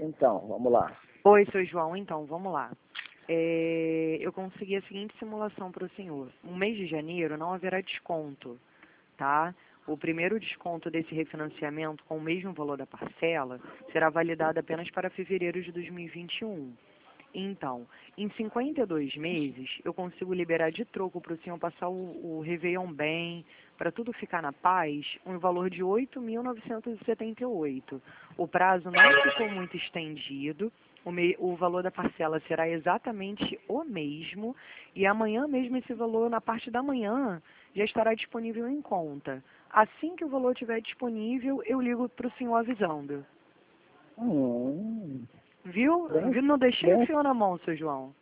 Então, vamos lá. Oi, seu João. Então, vamos lá. Eu consegui a seguinte simulação para o senhor. No mês de janeiro não haverá desconto, tá? O primeiro desconto desse refinanciamento com o mesmo valor da parcela será validado apenas para fevereiro de 2021. Então, em 52 meses, eu consigo liberar de troco para o senhor passar o Réveillon bem, para tudo ficar na paz, um valor de 8.978. O prazo não ficou muito estendido, o valor da parcela será exatamente o mesmo, e amanhã mesmo esse valor, na parte da manhã, já estará disponível em conta. Assim que o valor estiver disponível, eu ligo para o senhor avisando. Viu? Bem, Não deixei bem. o senhor na mão, seu João.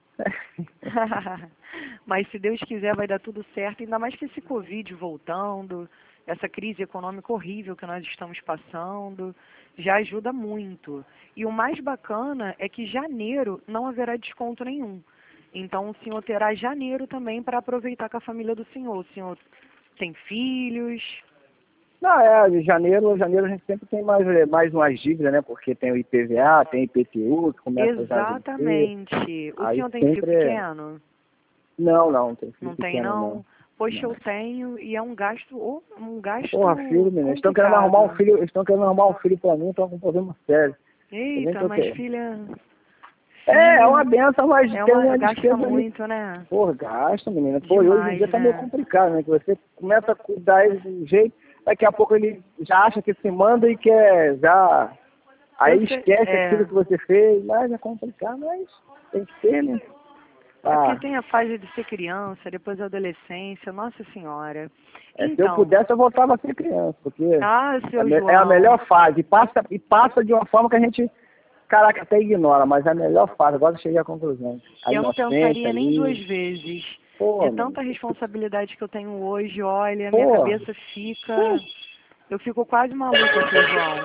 Mas se Deus quiser vai dar tudo certo, ainda mais que esse Covid voltando, essa crise econômica horrível que nós estamos passando, já ajuda muito. E o mais bacana é que janeiro não haverá desconto nenhum. Então o senhor terá janeiro também para aproveitar com a família do senhor. O senhor tem filhos? Não, de janeiro a gente sempre tem mais umas dívidas, né? Porque tem o IPVA, tem o IPTU, que começa já a vencer. Exatamente. O Aí senhor tem filho sempre pequeno? Não tem filho Não tem, pequeno, não? Poxa, não. eu tenho e é um gasto Porra, filho, menino, eles estão querendo arrumar um complicado. filho, eles estão querendo arrumar um filho pra mim, estão com um problema sério. Eita, mas filha... É uma Filho, benção, mas tem uma gasta despesa ali. muito, né? Porra, gasta, menina. Pô, hoje em Demais, dia tá meio né? complicado, né? Que você começa a cuidar ele de um jeito, daqui a pouco ele já acha que se manda e quer já... Aí esquece aquilo que você fez, mas é complicado, mas tem que ser, né? É porque tem a fase de ser criança, depois a adolescência, Nossa Senhora. Se eu Então, pudesse, eu voltava a ser criança, porque seu é a João, melhor fase. E passa de uma forma que a gente, caraca, até ignora, mas é a melhor fase. Agora eu cheguei à conclusão. A eu não inocência pensaria nem duas ali. vezes. Pô, É mano. tanta responsabilidade que eu tenho hoje, olha, minha Pô. cabeça fica... Eu fico quase maluca, seu João.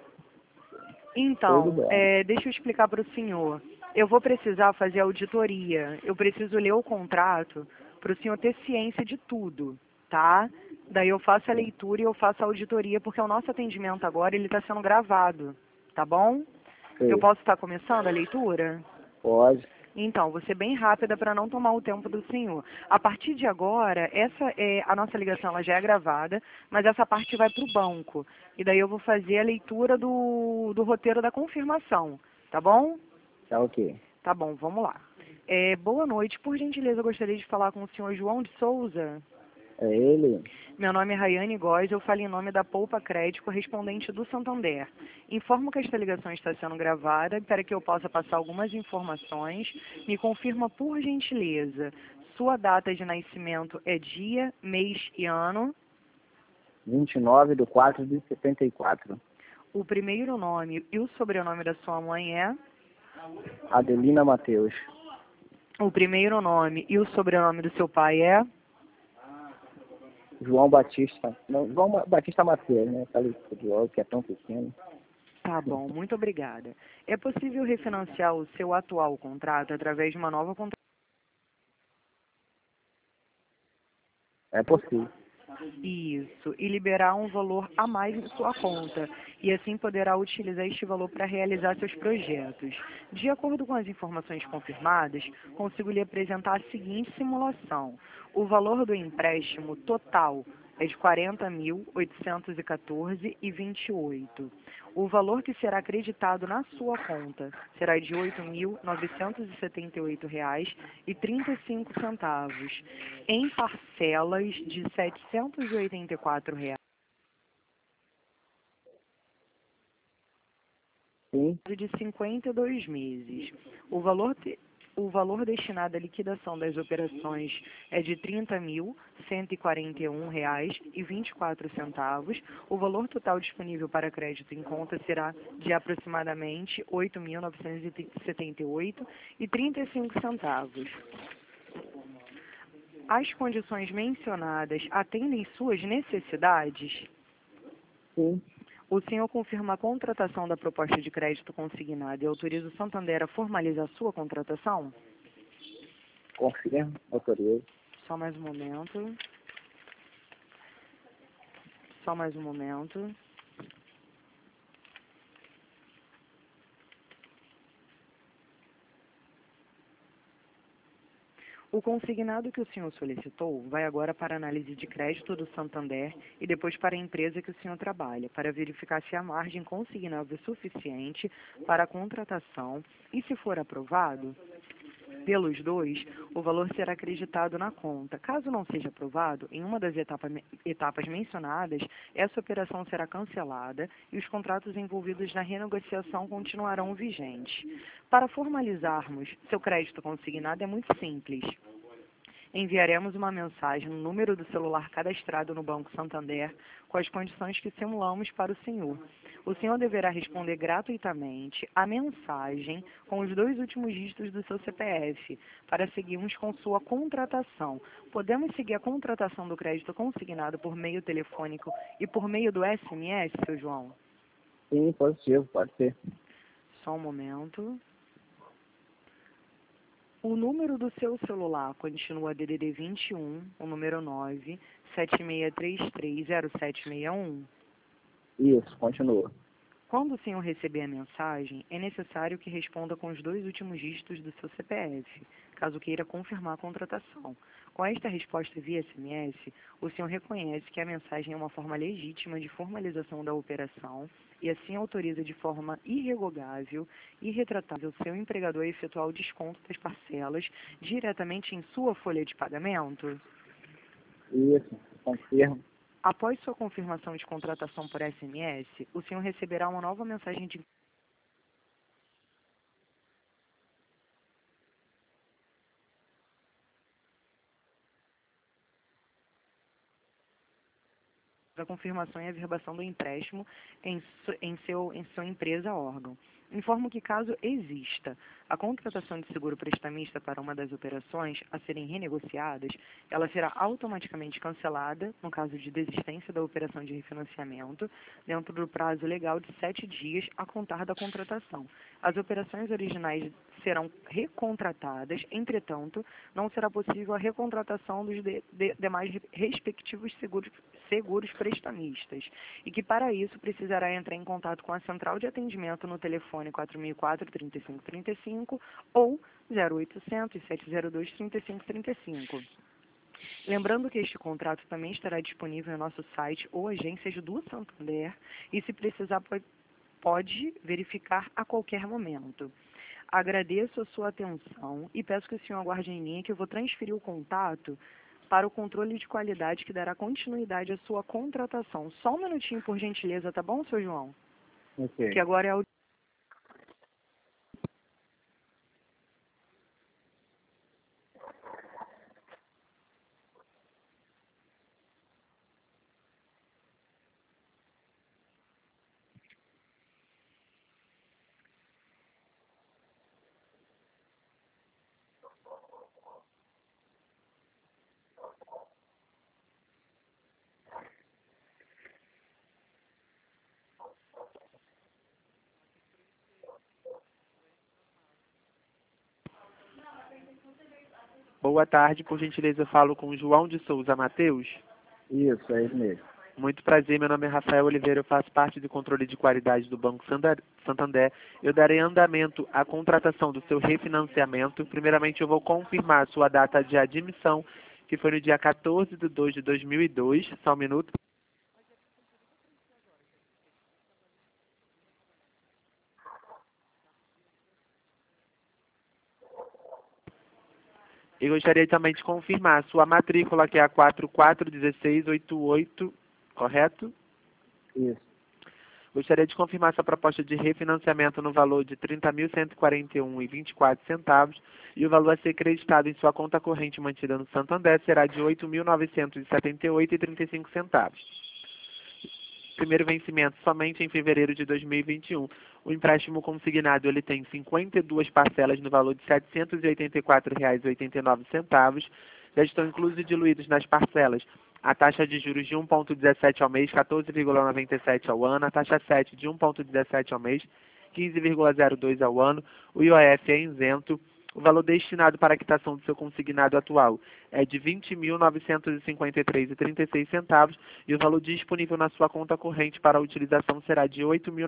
Tudo Então, bem. deixa eu explicar para o senhor. Eu vou precisar fazer auditoria. Eu preciso ler o contrato para o senhor ter ciência de tudo, tá? Daí eu faço a leitura e eu faço a auditoria, porque o nosso atendimento agora ele está sendo gravado, tá bom? Eu Sei. posso estar começando a leitura? Pode. Então, vou ser bem rápida para não tomar o tempo do senhor. A partir de agora, a nossa ligação ela já é gravada, mas essa parte vai para o banco. E daí eu vou fazer a leitura do roteiro da confirmação, tá bom? Tá ok. Tá bom, vamos lá. Boa noite, por gentileza, eu gostaria de falar com o senhor João de Souza. É ele? Meu nome é Rayane Góes, eu falo em nome da Poupa Crédito, correspondente do Santander. Informo que esta ligação está sendo gravada para que eu possa passar algumas informações. Me confirma, por gentileza, sua data de nascimento é dia, mês e ano. 29/4/74. O primeiro nome e o sobrenome da sua mãe é? Adelina Mateus. O primeiro nome e o sobrenome do seu pai é? João Batista. Não, João Batista Mateus, né? Falei pro João, que é tão pequeno. Tá bom, muito obrigada. É possível refinanciar o seu atual contrato através de uma nova contratação? É possível. Isso, e liberar um valor a mais em sua conta, e assim poderá utilizar este valor para realizar seus projetos. De acordo com as informações confirmadas, consigo lhe apresentar a seguinte simulação. O valor do empréstimo total é de R$ 40.814,28. O valor que será acreditado na sua conta será de R$ 8.978,35, em parcelas de R$ 784 Sim. de 52 meses. O valor destinado à liquidação das operações é de R$ 30.141,24. O valor total disponível para crédito em conta será de aproximadamente R$ 8.978,35. As condições mencionadas atendem suas necessidades? Sim. O senhor confirma a contratação da proposta de crédito consignada e autoriza o Santander a formalizar sua contratação? Confirmo, autorizo. Só mais um momento. Só mais um momento. O consignado que o senhor solicitou vai agora para a análise de crédito do Santander e depois para a empresa que o senhor trabalha, para verificar se a margem consignável é suficiente para a contratação e, se for aprovado pelos dois, o valor será acreditado na conta. Caso não seja aprovado, em uma das etapas mencionadas, essa operação será cancelada e os contratos envolvidos na renegociação continuarão vigentes. Para formalizarmos seu crédito consignado é muito simples. Enviaremos uma mensagem no número do celular cadastrado no Banco Santander com as condições que simulamos para o senhor. O senhor deverá responder gratuitamente a mensagem com os 2 últimos dígitos do seu CPF para seguirmos com sua contratação. Podemos seguir a contratação do crédito consignado por meio telefônico e por meio do SMS, seu João? Sim, positivo, pode ser. Só um momento. O número do seu celular continua DDD 21, o número 9, 76330761. Isso, continua. Quando o senhor receber a mensagem, é necessário que responda com os 2 últimos dígitos do seu CPF, caso queira confirmar a contratação. Com esta resposta via SMS, o senhor reconhece que a mensagem é uma forma legítima de formalização da operação e assim autoriza de forma irrevogável e irretratável seu empregador a efetuar o desconto das parcelas diretamente em sua folha de pagamento? Isso, confirmo. Após sua confirmação de contratação por SMS, o senhor receberá uma nova mensagem de a confirmação e averbação do empréstimo em sua empresa órgão. Informo que, caso exista a contratação de seguro prestamista para uma das operações a serem renegociadas, ela será automaticamente cancelada, no caso de desistência da operação de refinanciamento, dentro do prazo legal de 7 dias a contar da contratação. As operações originais serão recontratadas, entretanto, não será possível a recontratação dos demais respectivos seguros prestamistas, e que para isso precisará entrar em contato com a central de atendimento no telefone 4004-3535 ou 0800-702-3535. Lembrando que este contrato também estará disponível em nosso site ou agências do Santander e, se precisar, pode verificar a qualquer momento. Agradeço a sua atenção e peço que o senhor aguarde em linha que eu vou transferir o contato para o controle de qualidade que dará continuidade à sua contratação. Só um minutinho, por gentileza, tá bom, seu João? Ok. Que agora é o... Boa tarde, por gentileza, eu falo com o João de Souza Mateus. Isso, é isso mesmo. Muito prazer, meu nome é Rafael Oliveira, eu faço parte do controle de qualidade do Banco Santander. Eu darei andamento à contratação do seu refinanciamento. Primeiramente, eu vou confirmar a sua data de admissão, que foi no dia 14/2/2002. Só um minuto. E gostaria também de confirmar a sua matrícula, que é a 441688, correto? Isso. Gostaria de confirmar sua proposta de refinanciamento no valor de R$ 30.141,24 e o valor a ser creditado em sua conta corrente mantida no Santander será de R$ 8.978,35. Primeiro vencimento somente em fevereiro de 2021. O empréstimo consignado ele tem 52 parcelas no valor de R$ 784,89. Já estão inclusos e diluídos nas parcelas a taxa de juros de 1,17 ao mês, 14,97 ao ano, a taxa 7 de 1,17 ao mês, 15,02 ao ano, o IOF é isento, O valor destinado para a quitação do seu consignado atual é de R$ 20.953,36 e o valor disponível na sua conta corrente para a utilização será de R$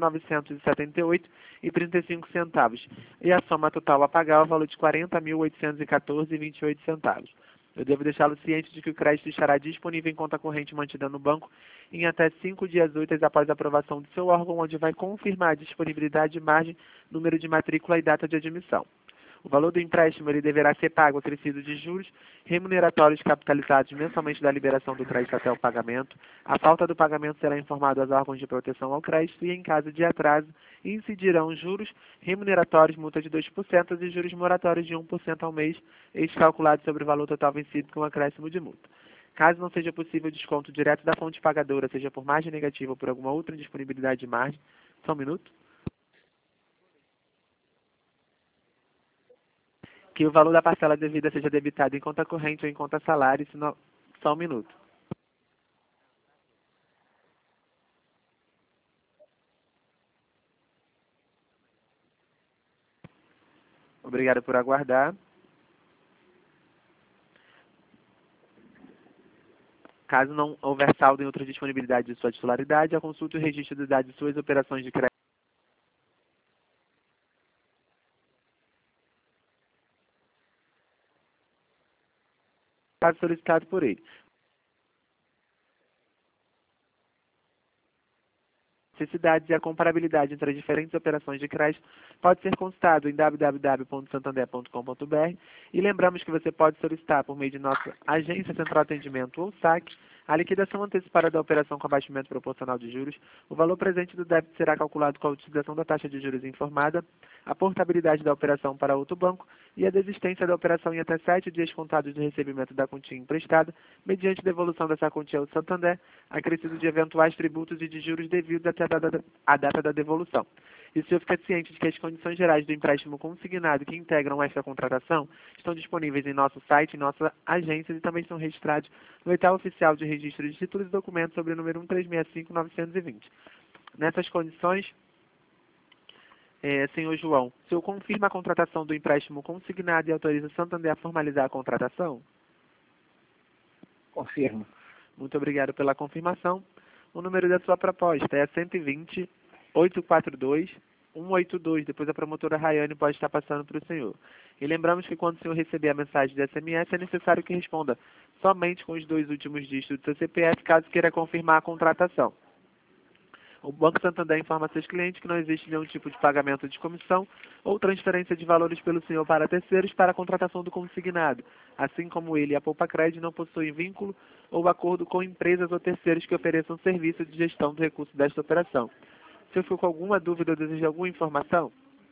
8.978,35 e a soma total a pagar é o valor de R$ 40.814,28. Eu devo deixá-lo ciente de que o crédito estará disponível em conta corrente mantida no banco em até 5 dias úteis após a aprovação do seu órgão, onde vai confirmar a disponibilidade de margem, número de matrícula e data de admissão. O valor do empréstimo ele deverá ser pago acrescido de juros remuneratórios capitalizados mensalmente da liberação do crédito até o pagamento. A falta do pagamento será informado aos órgãos de proteção ao crédito e, em caso de atraso, incidirão juros remuneratórios, multa de 2% e juros moratórios de 1% ao mês, calculados sobre o valor total vencido com acréscimo de multa. Caso não seja possível desconto direto da fonte pagadora, seja por margem negativa ou por alguma outra indisponibilidade de margem, só um minuto. Que o valor da parcela devida seja debitado em conta corrente ou em conta salário, senão... Só um minuto. Obrigado por aguardar. Caso não houver saldo em outra disponibilidade de sua titularidade, a consulta e o registro de dados de suas operações de crédito caso solicitado por ele. Necessidades e a comparabilidade entre as diferentes operações de crédito pode ser consultado em www.santander.com.br e lembramos que você pode solicitar por meio de nossa Agência Central de Atendimento ou SAC a liquidação antecipada da operação com abatimento proporcional de juros. O valor presente do débito será calculado com a utilização da taxa de juros informada, a portabilidade da operação para outro banco e a desistência da operação em até 7 dias contados do recebimento da quantia emprestada, mediante devolução dessa quantia ao Santander, acrescido de eventuais tributos e de juros devidos até a data da devolução. E o senhor fica ciente de que as condições gerais do empréstimo consignado que integram esta contratação estão disponíveis em nosso site, em nossa agência e também estão registrados no edital oficial de registro de títulos e documentos sobre o número 1365920. Nessas condições, senhor João, o senhor confirma a contratação do empréstimo consignado e autoriza o Santander a formalizar a contratação? Confirmo. Muito obrigado pela confirmação. O número da sua proposta é 120-842-182. Depois a promotora Rayane pode estar passando para o senhor. E lembramos que quando o senhor receber a mensagem de SMS, é necessário que responda somente com os 2 últimos dígitos do seu CPF, caso queira confirmar a contratação. O Banco Santander informa a seus clientes que não existe nenhum tipo de pagamento de comissão ou transferência de valores pelo senhor para terceiros para a contratação do consignado, assim como ele e a Poupa Crédito não possuem vínculo ou acordo com empresas ou terceiros que ofereçam serviço de gestão do recurso desta operação. Se eu ficou com alguma dúvida ou deseja alguma informação?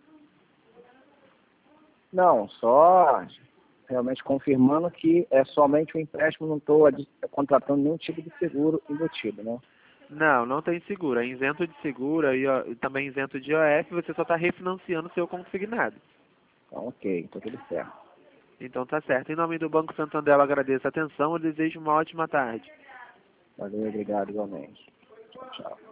Não, só realmente confirmando que é somente o empréstimo, não estou contratando nenhum tipo de seguro embutido, né? Não, não tem seguro. É isento de seguro e também isento de IOF, você só está refinanciando o seu consignado. Então, ok, está tudo certo. Então tá certo. Em nome do Banco Santander, eu agradeço a atenção e desejo uma ótima tarde. Valeu, obrigado igualmente. Tchau, tchau.